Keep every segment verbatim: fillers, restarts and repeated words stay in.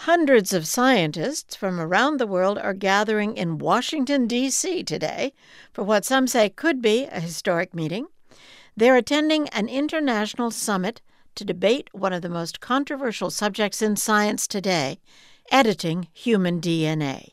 Hundreds of scientists from around the world are gathering in Washington, D C today for what some say could be a historic meeting. They're attending an international summit to debate one of the most controversial subjects in science today, editing human D N A.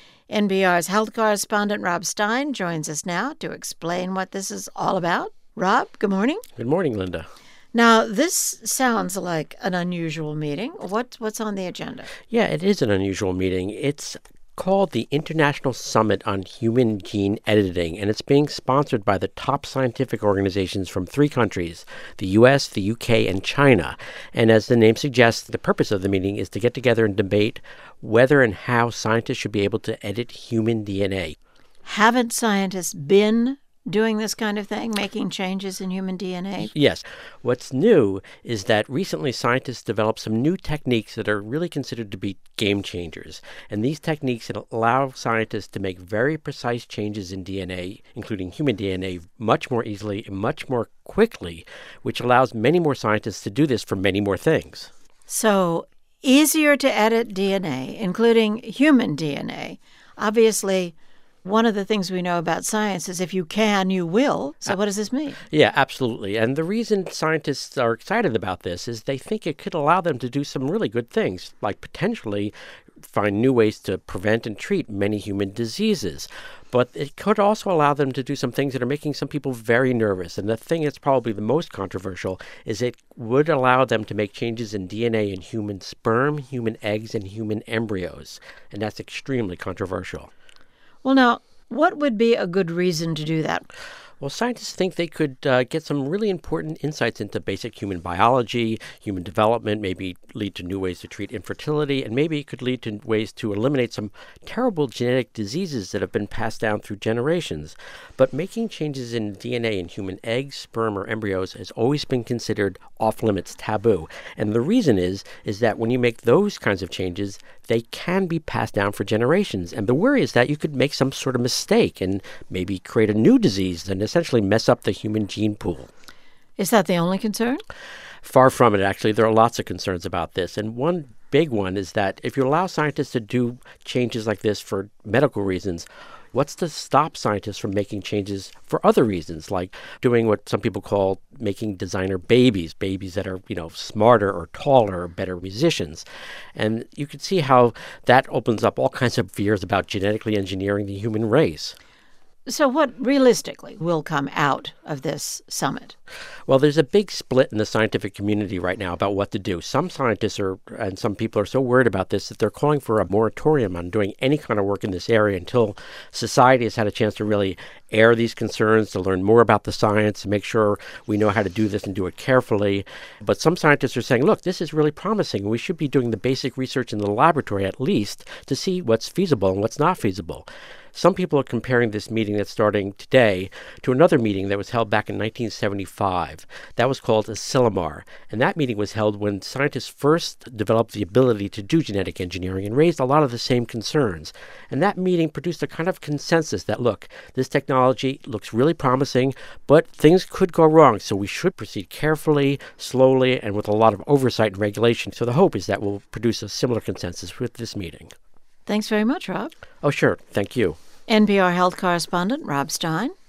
N P R's health correspondent Rob Stein joins us now to explain what this is all about. Rob, good morning. Good morning, Linda. Now, this sounds like an unusual meeting. What, what's on the agenda? Yeah, it is an unusual meeting. It's called the International Summit on Human Gene Editing, and it's being sponsored by the top scientific organizations from three countries, the U S, the U K, and China. And as the name suggests, the purpose of the meeting is to get together and debate whether and how scientists should be able to edit human D N A. Haven't scientists been doing this kind of thing, making changes in human D N A? Yes. What's new is that recently scientists developed some new techniques that are really considered to be game changers. And these techniques allow scientists to make very precise changes in D N A, including human D N A, much more easily and much more quickly, which allows many more scientists to do this for many more things. So, easier to edit D N A, including human D N A. Obviously, one of the things we know about science is if you can, you will. So what does this mean? Yeah, absolutely. And the reason scientists are excited about this is they think it could allow them to do some really good things, like potentially find new ways to prevent and treat many human diseases. But it could also allow them to do some things that are making some people very nervous. And the thing that's probably the most controversial is it would allow them to make changes in D N A in human sperm, human eggs, and human embryos. And that's extremely controversial. Well, now, what would be a good reason to do that? Well, scientists think they could uh, get some really important insights into basic human biology, human development, maybe lead to new ways to treat infertility, and maybe it could lead to ways to eliminate some terrible genetic diseases that have been passed down through generations. But making changes in D N A in human eggs, sperm, or embryos has always been considered off-limits, taboo. And the reason is, is that when you make those kinds of changes, they can be passed down for generations. And the worry is that you could make some sort of mistake and maybe create a new disease and essentially mess up the human gene pool. Is that the only concern? Far from it, actually. There are lots of concerns about this. And one big one is that if you allow scientists to do changes like this for medical reasons, what's to stop scientists from making changes for other reasons, like doing what some people call making designer babies, babies that are, you know, smarter or taller or better musicians? And you can see how that opens up all kinds of fears about genetically engineering the human race. So what realistically will come out of this summit? Well, there's a big split in the scientific community right now about what to do. Some scientists are, and some people are so worried about this that they're calling for a moratorium on doing any kind of work in this area until society has had a chance to really air these concerns, to learn more about the science, to make sure we know how to do this and do it carefully. But some scientists are saying, look, this is really promising. We should be doing the basic research in the laboratory at least to see what's feasible and what's not feasible. Some people are comparing this meeting that's starting today to another meeting that was held back in nineteen seventy-five. That was called Asilomar. And that meeting was held when scientists first developed the ability to do genetic engineering and raised a lot of the same concerns. And that meeting produced a kind of consensus that, look, this technology looks really promising, but things could go wrong. So we should proceed carefully, slowly, and with a lot of oversight and regulation. So the hope is that we'll produce a similar consensus with this meeting. Thanks very much, Rob. Oh, sure. Thank you. N P R health correspondent Rob Stein.